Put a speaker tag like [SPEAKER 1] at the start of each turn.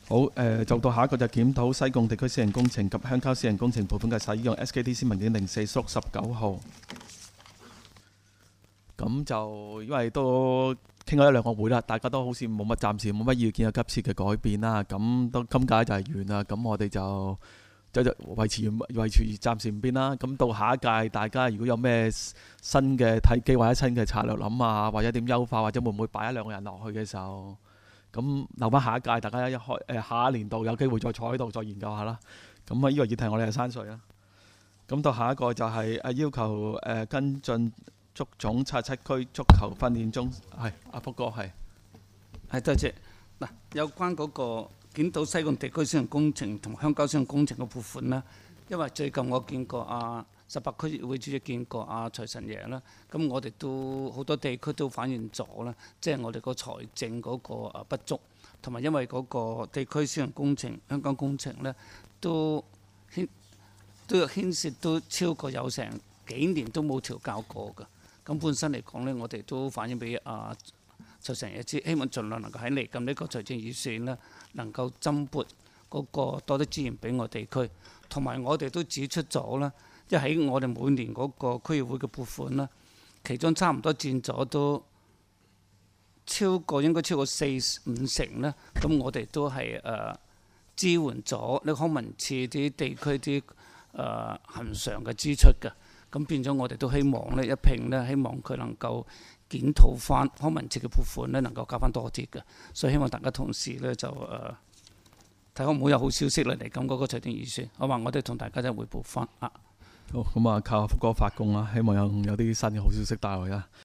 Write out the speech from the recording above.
[SPEAKER 1] 好，就到下一個就檢討西貢地區私人工程及鄉郊私人工程撥款嘅使用 SKDC 文件04/19號。咁就因為都傾咗一兩個會啦，大家都好似暫時冇乜意見有急切嘅改變啦。咁都今屆就係完啦，咁我哋就維持暫時唔變啦。咁到下一屆，大家如果有咩新嘅睇機或者新嘅策略諗啊，或者點優化，或者會唔會擺一兩個人落去嘅時候，咁留翻下一屆，大家下一年度有機會再坐喺度再研究下啦。咁啊，呢個議題我哋係刪除啦。咁到下一個就係要求跟進足總87區足球訓練中，係阿福哥係
[SPEAKER 2] 多謝嗱。有關嗰個檢討西貢地區私人工程同鄉郊私人工程嘅撥款啦，因為最近我見過18區議會主席見過財神爺啦，咁我哋都好多地區都反映咗啦，即係我哋個財政嗰個不足，同埋因為嗰個地區私人工程、鄉郊工程呢，都牽涉都超過有成幾年都冇調校過㗎。咁本身嚟講呢，我哋都反映俾財神爺知，希望盡量能夠喺嚟緊呢個財政預算呢，能夠增撥嗰個多啲資源俾我地區，同埋我哋都指出咗啦，即係喺我哋每年嗰個區議會嘅撥款啦，其中差唔多佔咗都應該超過4-5成啦。咁我哋都係支援咗呢康文署啲地區啲恆常嘅支出嘅。咁變咗我哋都希望呢一併呢，希望佢能夠檢討翻康文署嘅撥款呢，能夠加翻多啲嘅。所以希望大家同事呢，就睇可唔可以有好消息嚟緊嗰個財政預算，好嘛？我哋同大家就匯報翻啊。
[SPEAKER 1] 好，咁啊靠福哥發功啦，希望有啲新嘅好消息帶來啦。